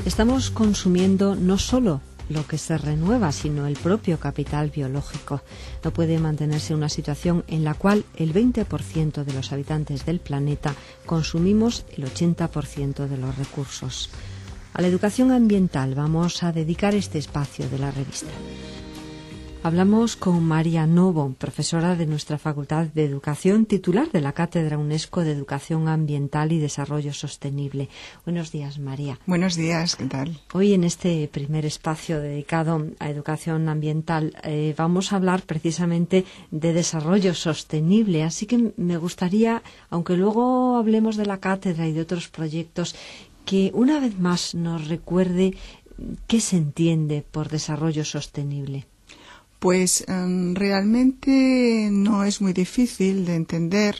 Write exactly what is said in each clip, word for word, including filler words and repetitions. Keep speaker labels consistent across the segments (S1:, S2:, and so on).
S1: Estamos consumiendo no solo lo que se renueva, sino el propio capital biológico. No puede mantenerse una situación en la cual el veinte por ciento de los habitantes del planeta consumimos el ochenta por ciento de los recursos. A la educación ambiental vamos a dedicar este espacio de la revista. Hablamos con María Novo, profesora de nuestra Facultad de Educación, titular de la Cátedra UNESCO de Educación Ambiental y Desarrollo Sostenible. Buenos días, María.
S2: Buenos días, ¿qué tal?
S1: Hoy, en este primer espacio dedicado a educación ambiental, eh, vamos a hablar precisamente de desarrollo sostenible. Así que me gustaría, aunque luego hablemos de la cátedra y de otros proyectos, que una vez más nos recuerde qué se entiende por desarrollo sostenible.
S2: Pues um, realmente no es muy difícil de entender.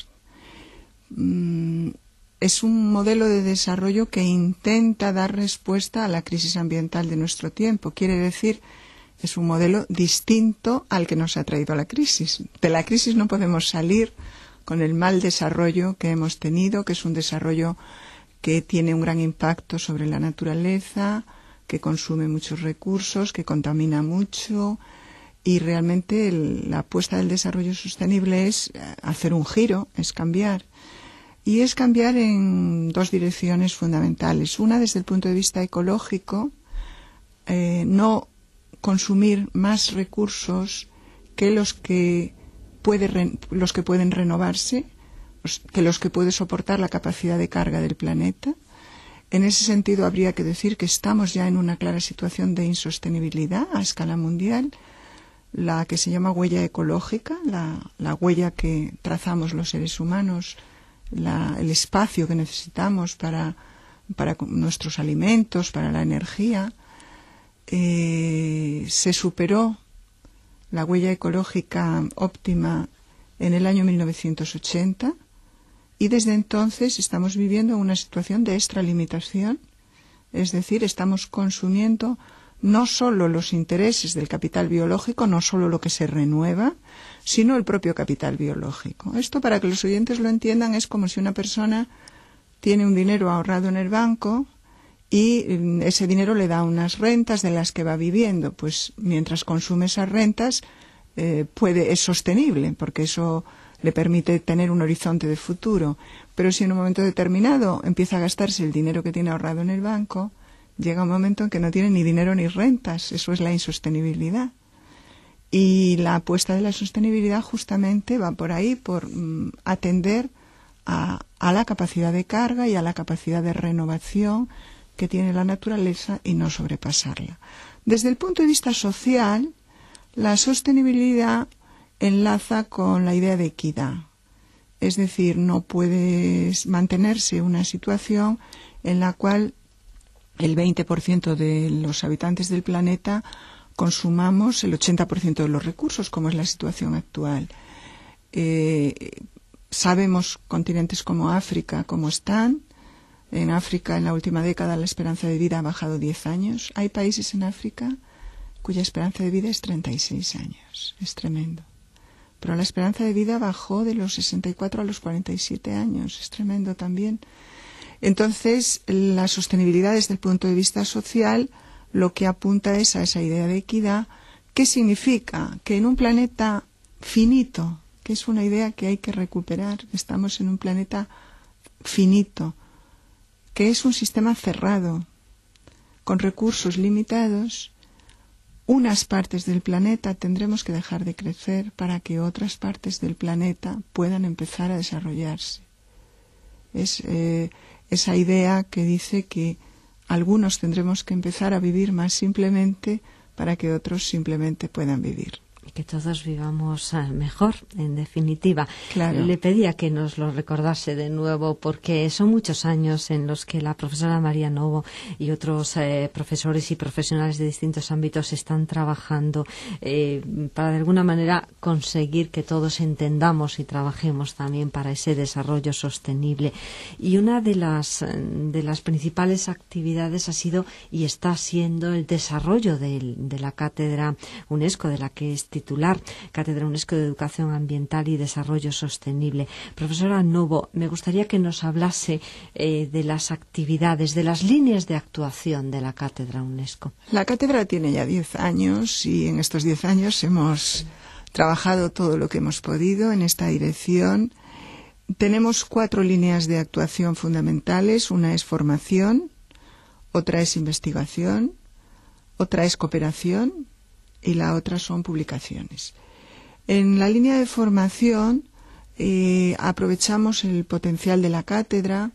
S2: Um, es un modelo de desarrollo que intenta dar respuesta a la crisis ambiental de nuestro tiempo. Quiere decir, es un modelo distinto al que nos ha traído la crisis. De la crisis no podemos salir con el mal desarrollo que hemos tenido, que es un desarrollo que tiene un gran impacto sobre la naturaleza, que consume muchos recursos, que contamina mucho. Y realmente el, la apuesta del desarrollo sostenible es hacer un giro, es cambiar. Y es cambiar en dos direcciones fundamentales. Una, desde el punto de vista ecológico, eh, no consumir más recursos que los que, puede re, los que pueden renovarse, que los que puede soportar la capacidad de carga del planeta. En ese sentido, habría que decir que estamos ya en una clara situación de insostenibilidad a escala mundial, la que se llama huella ecológica, la, la huella que trazamos los seres humanos, la, el espacio que necesitamos para, para nuestros alimentos, para la energía. Eh, se superó la huella ecológica óptima en el año mil novecientos ochenta y desde entonces estamos viviendo una situación de extralimitación, es decir, estamos consumiendo no solo los intereses del capital biológico, no solo lo que se renueva, sino el propio capital biológico. Esto, para que los oyentes lo entiendan, es como si una persona tiene un dinero ahorrado en el banco y ese dinero le da unas rentas de las que va viviendo. Pues mientras consume esas rentas, eh, puede, es sostenible, porque eso le permite tener un horizonte de futuro. Pero si en un momento determinado empieza a gastarse el dinero que tiene ahorrado en el banco, llega un momento en que no tiene ni dinero ni rentas. Eso es la insostenibilidad. Y la apuesta de la sostenibilidad justamente va por ahí, por mm, atender a, a la capacidad de carga y a la capacidad de renovación que tiene la naturaleza y no sobrepasarla. Desde el punto de vista social, la sostenibilidad enlaza con la idea de equidad. Es decir, no puede mantenerse una situación en la cual el veinte por ciento de los habitantes del planeta consumamos el ochenta por ciento de los recursos, como es la situación actual. Eh, sabemos continentes como África cómo están. En África, en la última década, la esperanza de vida ha bajado diez años. Hay países en África cuya esperanza de vida es treinta y seis años. Es tremendo. Pero la esperanza de vida bajó de los sesenta y cuatro a los cuarenta y siete años. Es tremendo también. Entonces, la sostenibilidad desde el punto de vista social lo que apunta es a esa idea de equidad, que significa que en un planeta finito, que es una idea que hay que recuperar, estamos en un planeta finito, que es un sistema cerrado, con recursos limitados, unas partes del planeta tendremos que dejar de crecer para que otras partes del planeta puedan empezar a desarrollarse. Es eh, esa idea que dice que algunos tendremos que empezar a vivir más simplemente para que otros simplemente puedan vivir.
S1: Y que todos vivamos mejor, en definitiva.
S2: Claro.
S1: Le pedía que nos lo recordase de nuevo, porque son muchos años en los que la profesora María Novo y otros eh, profesores y profesionales de distintos ámbitos están trabajando eh, para de alguna manera conseguir que todos entendamos y trabajemos también para ese desarrollo sostenible. Y una de las, de las principales actividades ha sido y está siendo el desarrollo de, de la cátedra UNESCO, de la que este titular, Cátedra UNESCO de Educación Ambiental y Desarrollo Sostenible. Profesora Novo, me gustaría que nos hablase eh, de las actividades, de las líneas de actuación de la Cátedra UNESCO.
S2: La cátedra tiene ya diez años y en estos diez años hemos trabajado todo lo que hemos podido en esta dirección. Tenemos cuatro líneas de actuación fundamentales. Una es formación, otra es investigación, otra es cooperación y la otra son publicaciones. En la línea de formación eh, aprovechamos el potencial de la cátedra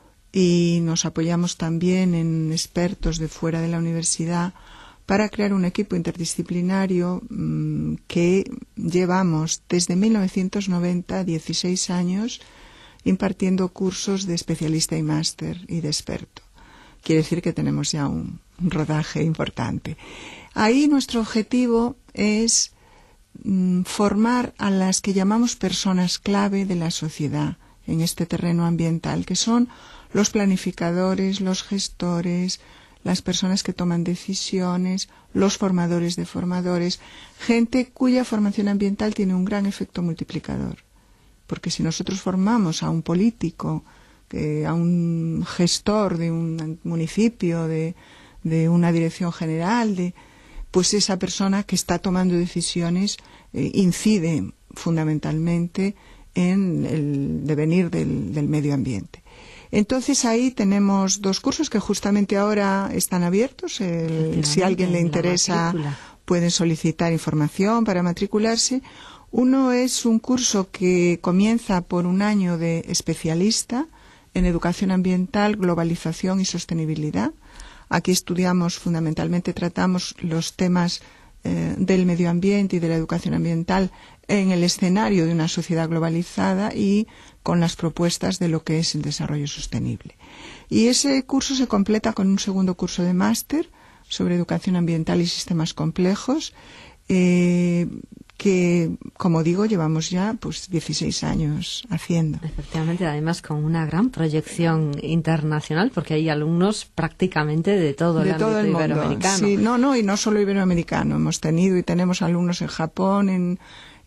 S2: y nos apoyamos también en expertos de fuera de la universidad para crear un equipo interdisciplinario mmm, que llevamos desde mil novecientos noventa, dieciséis años, impartiendo cursos de especialista y máster y de experto. Quiere decir que tenemos ya un, un rodaje importante. Ahí nuestro objetivo es mmm, formar a las que llamamos personas clave de la sociedad en este terreno ambiental, que son los planificadores, los gestores, las personas que toman decisiones, los formadores de formadores, gente cuya formación ambiental tiene un gran efecto multiplicador. Porque si nosotros formamos a un político, eh, a un gestor de un municipio, de, de una dirección general, de, pues esa persona que está tomando decisiones eh, incide fundamentalmente en el devenir del, del medio ambiente. Entonces ahí tenemos dos cursos que justamente ahora están abiertos. El, si a alguien le interesa pueden solicitar información para matricularse. Uno es un curso que comienza por un año de especialista en educación ambiental, globalización y sostenibilidad. Aquí estudiamos, fundamentalmente tratamos los temas eh, del medio ambiente y de la educación ambiental en el escenario de una sociedad globalizada y con las propuestas de lo que es el desarrollo sostenible. Y ese curso se completa con un segundo curso de máster sobre educación ambiental y sistemas complejos, eh, que, como digo, llevamos ya pues dieciséis años haciendo.
S1: Efectivamente, además con una gran proyección internacional, porque hay alumnos prácticamente de todo el
S2: de
S1: ámbito
S2: todo el mundo.
S1: Iberoamericano.
S2: Sí, no, no, y no solo iberoamericano. Hemos tenido y tenemos alumnos en Japón, en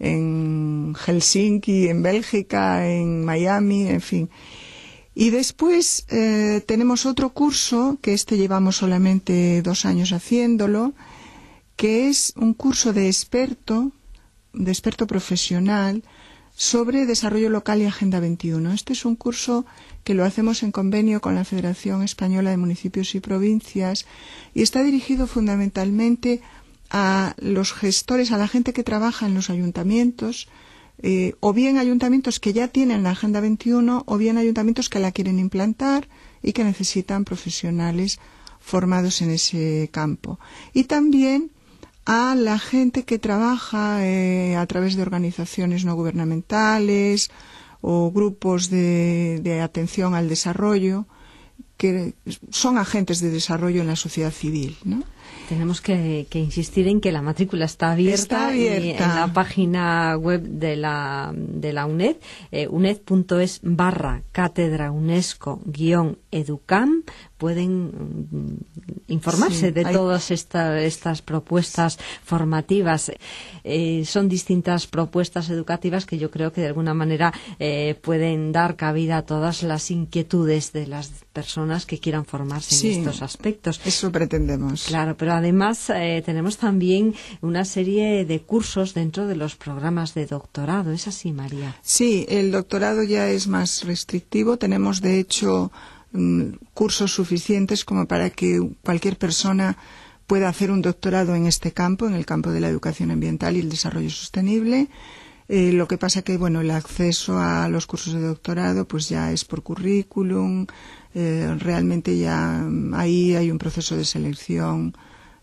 S2: en Helsinki, en Bélgica, en Miami, en fin. Y después eh, tenemos otro curso, que este llevamos solamente dos años haciéndolo, que es un curso de experto, de experto profesional, sobre desarrollo local y Agenda veintiuno. Este es un curso que lo hacemos en convenio con la Federación Española de Municipios y Provincias y está dirigido fundamentalmente a los gestores, a la gente que trabaja en los ayuntamientos, eh, o bien ayuntamientos que ya tienen la Agenda veintiuno, o bien ayuntamientos que la quieren implantar y que necesitan profesionales formados en ese campo. Y también a la gente que trabaja eh, a través de organizaciones no gubernamentales o grupos de, de atención al desarrollo, que son agentes de desarrollo en la sociedad civil, ¿no?
S1: Tenemos que, que insistir en que la matrícula está abierta,
S2: está abierta.
S1: Y en la página web de la, de la UNED, eh, uned.es barra cátedra UNESCO guión educam, pueden mm, informarse sí, de hay... todas esta, estas propuestas formativas. Eh, son distintas propuestas educativas que yo creo que de alguna manera eh, pueden dar cabida a todas las inquietudes de las personas que quieran formarse
S2: sí,
S1: en estos aspectos.
S2: Eso pretendemos.
S1: Claro, pero además eh, tenemos también una serie de cursos dentro de los programas de doctorado. ¿Es así, María?
S2: Sí, el doctorado ya es más restrictivo. Tenemos, de hecho, cursos suficientes como para que cualquier persona pueda hacer un doctorado en este campo, en el campo de la educación ambiental y el desarrollo sostenible. Eh, lo que pasa que, bueno, el acceso a los cursos de doctorado pues ya es por currículum. Eh, realmente ya ahí hay un proceso de selección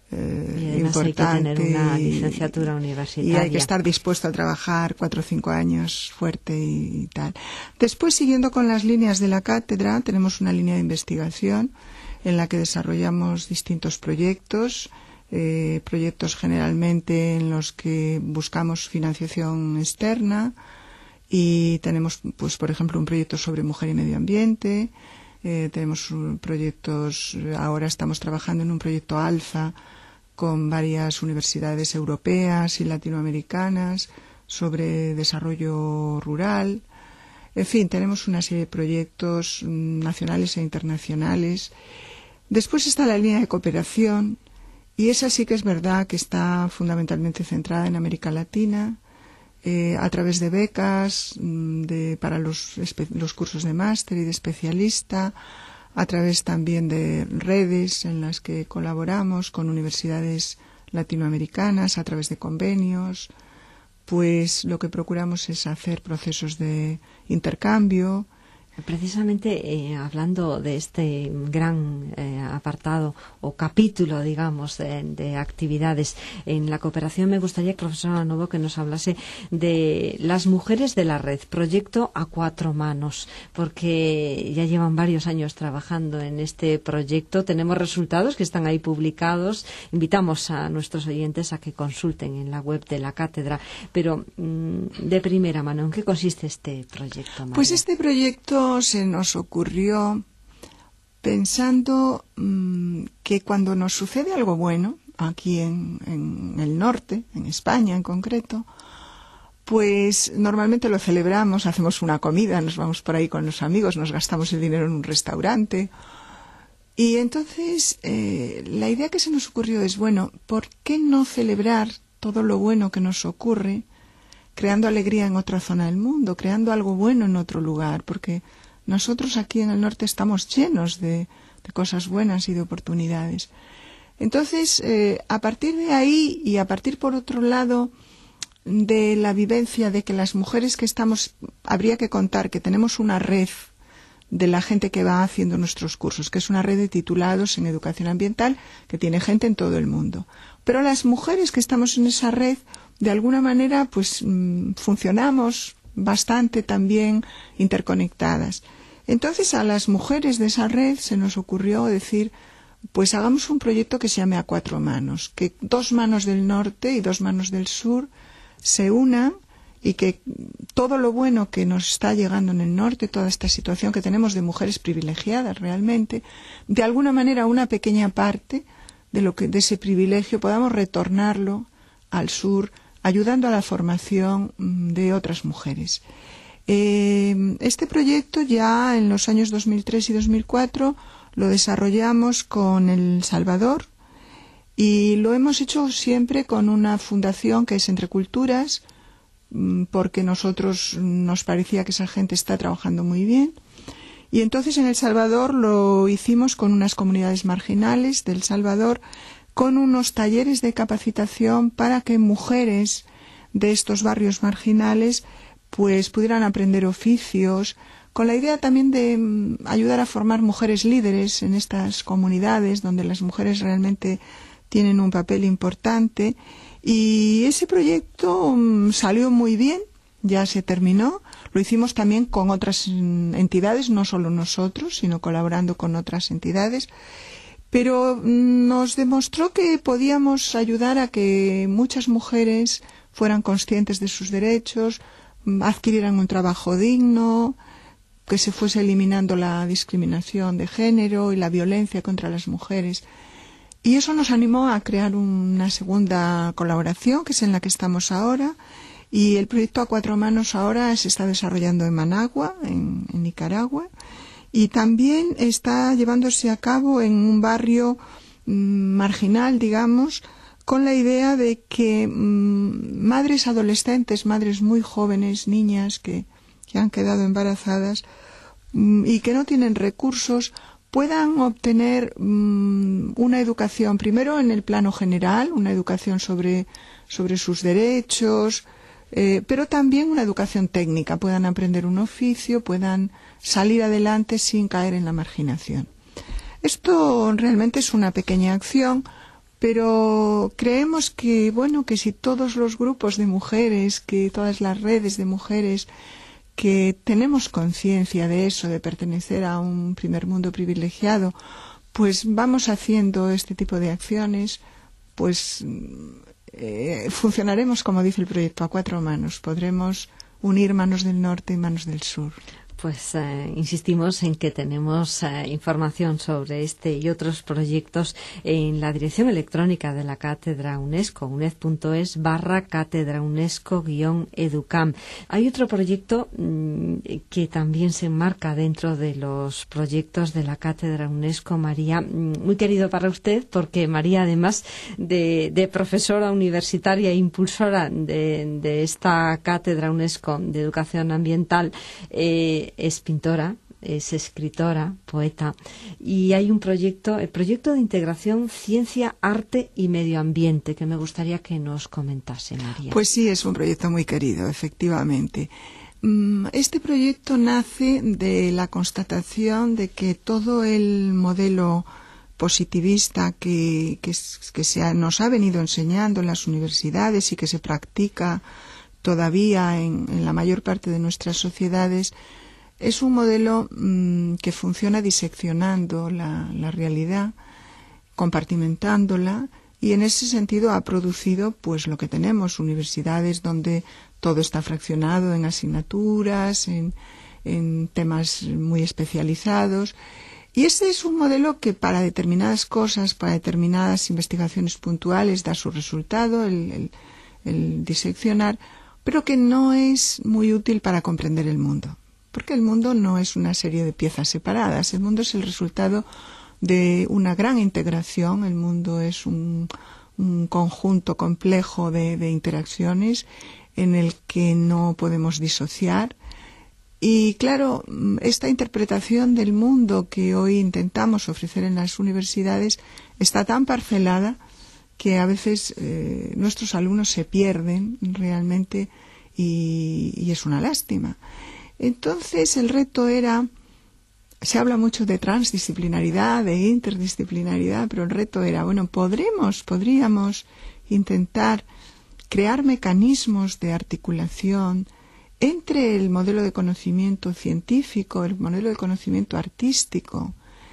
S2: eh,
S1: y
S2: importante.
S1: Hay que tener una licenciatura universitaria.
S2: Y hay que estar dispuesto a trabajar cuatro o cinco años fuerte y, y tal. Después, siguiendo con las líneas de la cátedra, tenemos una línea de investigación en la que desarrollamos distintos proyectos, eh, proyectos generalmente en los que buscamos financiación externa y tenemos, pues, por ejemplo, un proyecto sobre mujer y medio ambiente. Eh, tenemos proyectos, ahora estamos trabajando en un proyecto alfa con varias universidades europeas y latinoamericanas sobre desarrollo rural. En fin, tenemos una serie de proyectos nacionales e internacionales. Después está la línea de cooperación, y esa sí que es verdad que está fundamentalmente centrada en América Latina, eh, a través de becas de, para los, los cursos de máster y de especialista, a través también de redes en las que colaboramos con universidades latinoamericanas, a través de convenios. Pues lo que procuramos es hacer procesos de intercambio.
S1: Precisamente eh, hablando de este gran eh, apartado o capítulo, digamos, de, de actividades en la cooperación, me gustaría, profesora Novo, que nos hablase de las mujeres de la red, proyecto a cuatro manos, porque ya llevan varios años trabajando en este proyecto. Tenemos resultados que están ahí publicados. Invitamos a nuestros oyentes a que consulten en la web de la cátedra. Pero mmm, de primera mano, ¿en qué consiste este proyecto, María?
S2: Pues este proyecto se nos ocurrió pensando mmm, que cuando nos sucede algo bueno, aquí en, en el norte, en España en concreto, pues normalmente lo celebramos, hacemos una comida, nos vamos por ahí con los amigos, nos gastamos el dinero en un restaurante. Y entonces eh, la idea que se nos ocurrió es, bueno, ¿por qué no celebrar todo lo bueno que nos ocurre creando alegría en otra zona del mundo, creando algo bueno en otro lugar? Porque nosotros aquí en el norte estamos llenos de, de cosas buenas y de oportunidades. Entonces, eh, a partir de ahí y a partir, por otro lado, de la vivencia de que las mujeres que estamos, habría que contar que tenemos una red de la gente que va haciendo nuestros cursos, que es una red de titulados en educación ambiental que tiene gente en todo el mundo. Pero las mujeres que estamos en esa red, de alguna manera, pues mmm, funcionamos bastante también interconectadas. Entonces, a las mujeres de esa red se nos ocurrió decir, pues hagamos un proyecto que se llame A Cuatro Manos, que dos manos del norte y dos manos del sur se unan y que todo lo bueno que nos está llegando en el norte, toda esta situación que tenemos de mujeres privilegiadas realmente, de alguna manera una pequeña parte de lo que de ese privilegio podamos retornarlo al sur, ayudando a la formación de otras mujeres. Eh, este proyecto ya en los años dos mil tres y dos mil cuatro lo desarrollamos con El Salvador y lo hemos hecho siempre con una fundación que es Entre Culturas, porque nosotros nos parecía que esa gente está trabajando muy bien. Y entonces en El Salvador lo hicimos con unas comunidades marginales de El Salvador, con unos talleres de capacitación para que mujeres de estos barrios marginales pues pudieran aprender oficios, con la idea también de mm, ayudar a formar mujeres líderes en estas comunidades donde las mujeres realmente tienen un papel importante. Y ese proyecto mm, salió muy bien, ya se terminó. Lo hicimos también con otras mm, entidades, no solo nosotros, sino colaborando con otras entidades. Pero mm, nos demostró que podíamos ayudar a que muchas mujeres fueran conscientes de sus derechos, adquirieran un trabajo digno, que se fuese eliminando la discriminación de género y la violencia contra las mujeres. Y eso nos animó a crear una segunda colaboración, que es en la que estamos ahora, y el proyecto A Cuatro Manos ahora se está desarrollando en Managua, en, en Nicaragua, y también está llevándose a cabo en un barrio mmm, marginal, digamos, con la idea de que mmm, madres adolescentes, madres muy jóvenes, niñas que, que han quedado embarazadas mmm, y que no tienen recursos, puedan obtener mmm, una educación, primero en el plano general, una educación sobre, sobre sus derechos, eh, pero también una educación técnica, puedan aprender un oficio, puedan salir adelante sin caer en la marginación. Esto realmente es una pequeña acción, pero creemos que, bueno, que si todos los grupos de mujeres, que todas las redes de mujeres que tenemos conciencia de eso, de pertenecer a un primer mundo privilegiado, pues vamos haciendo este tipo de acciones, pues eh, funcionaremos, como dice el proyecto, a cuatro manos. Podremos unir manos del norte y manos del sur.
S1: Pues eh, insistimos en que tenemos eh, información sobre este y otros proyectos en la dirección electrónica de la Cátedra UNESCO, uned.es barra Cátedra UNESCO guión Educam. Hay otro proyecto mmm, que también se enmarca dentro de los proyectos de la Cátedra UNESCO, María, muy querido para usted, porque María, además de, de profesora universitaria e impulsora de, de esta Cátedra UNESCO de Educación Ambiental, eh, es pintora, es escritora, poeta, y hay un proyecto, el proyecto de integración Ciencia, Arte y Medio Ambiente, que me gustaría que nos comentase, María.
S2: Pues sí, es un proyecto muy querido, efectivamente. Este proyecto nace de la constatación de que todo el modelo positivista que, que, que se ha, nos ha venido enseñando en las universidades y que se practica todavía en, en la mayor parte de nuestras sociedades, es un modelo mmm, que funciona diseccionando la, la realidad, compartimentándola, y en ese sentido ha producido pues lo que tenemos, universidades donde todo está fraccionado en asignaturas, en, en temas muy especializados. Y ese es un modelo que para determinadas cosas, para determinadas investigaciones puntuales da su resultado, el, el, el diseccionar, pero que no es muy útil para comprender el mundo. Porque el mundo no es una serie de piezas separadas, el mundo es el resultado de una gran integración, el mundo es un, un conjunto complejo de, de interacciones en el que no podemos disociar. Y claro, esta interpretación del mundo que hoy intentamos ofrecer en las universidades está tan parcelada que a veces eh, nuestros alumnos se pierden realmente y, y es una lástima. Entonces el reto era, se habla mucho de transdisciplinaridad, de interdisciplinaridad, pero el reto era, bueno, podremos, podríamos intentar crear mecanismos de articulación entre el modelo de conocimiento científico, el modelo de conocimiento artístico,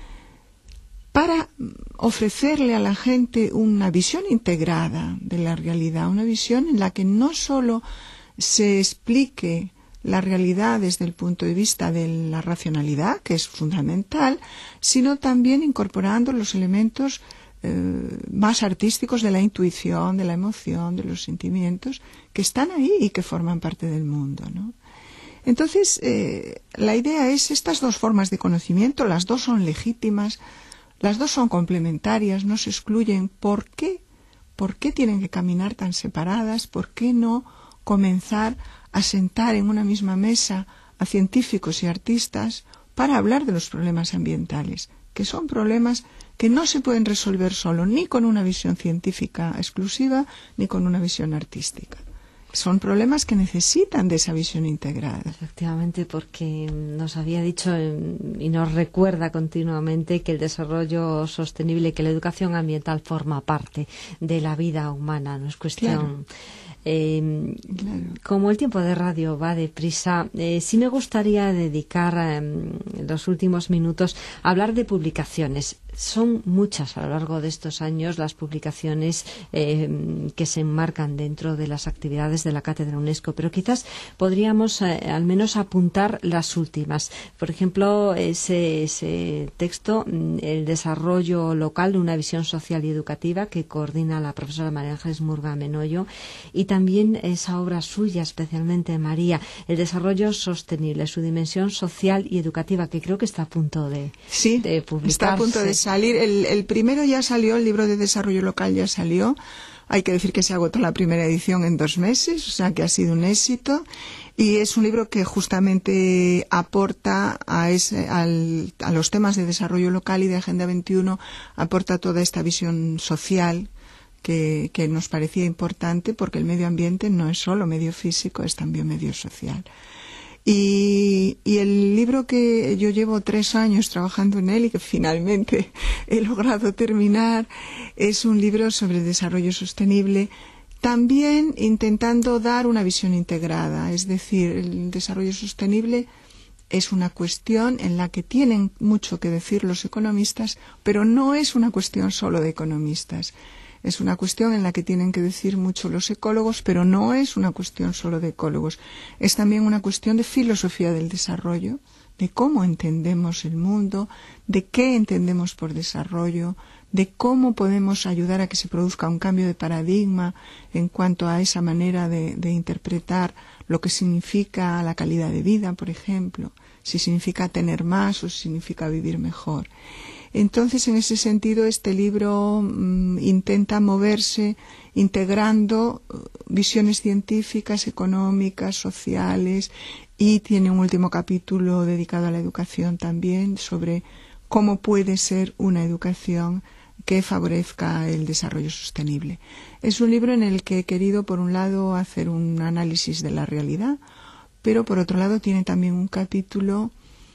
S2: para ofrecerle a la gente una visión integrada de la realidad, una visión en la que no solo se explique la realidad desde el punto de vista de la racionalidad, que es fundamental, sino también incorporando los elementos eh, más artísticos de la intuición, de la emoción, de los sentimientos, que están ahí y que forman parte del mundo, ¿no? Entonces, eh, la idea es estas dos formas de conocimiento, las dos son legítimas, las dos son complementarias, no se excluyen. ¿Por qué? ¿Por qué tienen que caminar tan separadas? ¿Por qué no comenzar a sentar en una misma mesa a científicos y artistas para hablar de los problemas ambientales, que son problemas que no se pueden resolver solo, ni con una visión científica exclusiva, ni con una visión artística? Son problemas que necesitan de esa visión integrada.
S1: Efectivamente, porque nos había dicho y nos recuerda continuamente que el desarrollo sostenible, que la educación ambiental forma parte de la vida humana, no es cuestión... Claro. Eh, claro. Como el tiempo de radio va deprisa, eh, sí me gustaría dedicar eh, los últimos minutos a hablar de publicaciones. Son muchas a lo largo de estos años las publicaciones eh, que se enmarcan dentro de las actividades de la Cátedra UNESCO, pero quizás podríamos eh, al menos apuntar las últimas. Por ejemplo, ese, ese texto, el desarrollo local de una visión social y educativa, que coordina la profesora María Ángeles Murga Menoyo, y también esa obra suya, especialmente María, el desarrollo sostenible, su dimensión social y educativa, que creo que está a punto de,
S2: sí,
S1: de publicarse.
S2: Está a punto de salir. El, el primero ya salió, el libro de desarrollo local ya salió. Hay que decir que se agotó la primera edición en dos meses, o sea que ha sido un éxito. Y es un libro que justamente aporta a, ese, al, a los temas de desarrollo local y de Agenda veintiuno, aporta toda esta visión social que, que nos parecía importante, porque el medio ambiente no es solo medio físico, es también medio social. Y, y el libro que yo llevo tres años trabajando en él y que finalmente he logrado terminar es un libro sobre desarrollo sostenible, también intentando dar una visión integrada. Es decir, el desarrollo sostenible es una cuestión en la que tienen mucho que decir los economistas, pero no es una cuestión solo de economistas. Es una cuestión en la que tienen que decir mucho los ecólogos, pero no es una cuestión solo de ecólogos. Es también una cuestión de filosofía del desarrollo, de cómo entendemos el mundo, de qué entendemos por desarrollo, de cómo podemos ayudar a que se produzca un cambio de paradigma en cuanto a esa manera de, de interpretar lo que significa la calidad de vida, por ejemplo, si significa tener más o si significa vivir mejor. Entonces, en ese sentido, este libro mmm, intenta moverse integrando visiones científicas, económicas, sociales, y tiene un último capítulo dedicado a la educación también, sobre cómo puede ser una educación que favorezca el desarrollo sostenible. Es un libro en el que he querido, por un lado, hacer un análisis de la realidad, pero por otro lado tiene también un capítulo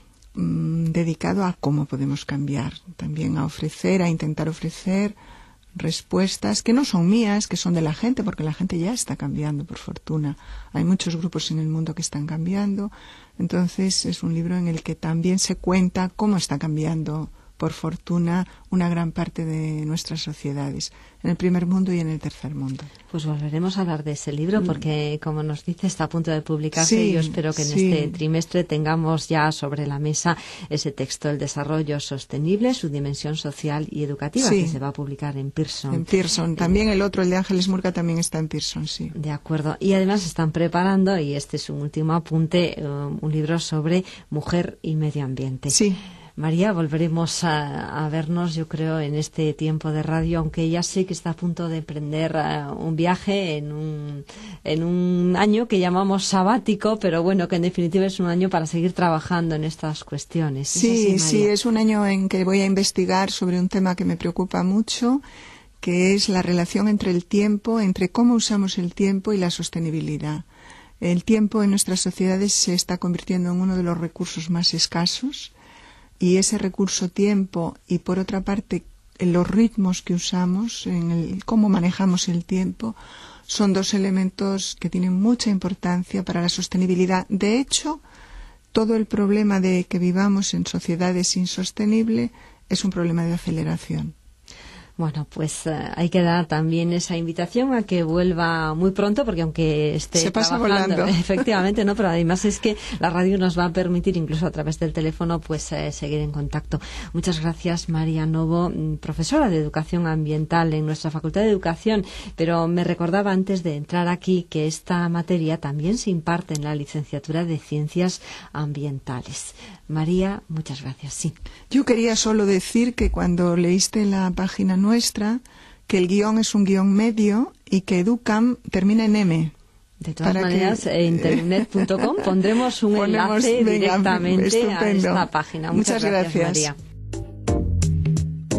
S2: dedicado a cómo podemos cambiar, también a ofrecer, a intentar ofrecer respuestas que no son mías, que son de la gente, porque la gente ya está cambiando, por fortuna. Hay muchos grupos en el mundo que están cambiando, entonces es un libro en el que también se cuenta cómo está cambiando, por fortuna, una gran parte de nuestras sociedades, en el primer mundo y en el tercer mundo.
S1: Pues volveremos a hablar de ese libro porque, como nos dice, está a punto de publicarse
S2: sí,
S1: y yo espero que en
S2: sí.
S1: este trimestre tengamos ya sobre la mesa ese texto, El desarrollo sostenible, su dimensión social y educativa,
S2: sí.
S1: que se va a publicar en Pearson.
S2: En Pearson. También el otro, el de Ángeles Murga, también está en Pearson, sí.
S1: De acuerdo. Y además están preparando, y este es un último apunte, um, un libro sobre mujer y medio ambiente.
S2: Sí.
S1: María, volveremos a, a vernos, yo creo, en este tiempo de radio, aunque ya sé que está a punto de emprender uh, un viaje en un, en un año que llamamos sabático, pero bueno, que en definitiva es un año para seguir trabajando en estas cuestiones.
S2: Sí,
S1: ¿Es así,
S2: sí, es un año en que voy a investigar sobre un tema que me preocupa mucho, que es la relación entre el tiempo, entre cómo usamos el tiempo y la sostenibilidad. El tiempo en nuestras sociedades se está convirtiendo en uno de los recursos más escasos. Y ese recurso tiempo y, por otra parte, en los ritmos que usamos, en el cómo manejamos el tiempo, son dos elementos que tienen mucha importancia para la sostenibilidad. De hecho, todo el problema de que vivamos en sociedades insostenibles es un problema de aceleración.
S1: Bueno, pues uh, hay que dar también esa invitación a que vuelva muy pronto, porque aunque esté
S2: Se pasa
S1: trabajando,
S2: volando.
S1: efectivamente, no, pero además es que la radio nos va a permitir, incluso a través del teléfono, pues eh, seguir en contacto. Muchas gracias, María Novo, profesora de Educación Ambiental en nuestra Facultad de Educación, pero me recordaba antes de entrar aquí que esta materia también se imparte en la licenciatura de Ciencias Ambientales. María, muchas gracias. Sí.
S2: Yo quería solo decir que cuando leíste la página nuestra, que el guión es un guión medio y que Educam termina en M.
S1: De todas maneras, en internet punto com pondremos un
S2: Ponemos,
S1: enlace
S2: venga,
S1: directamente
S2: estupendo.
S1: a esta página. Muchas,
S2: Muchas
S1: gracias,
S2: gracias,
S1: María.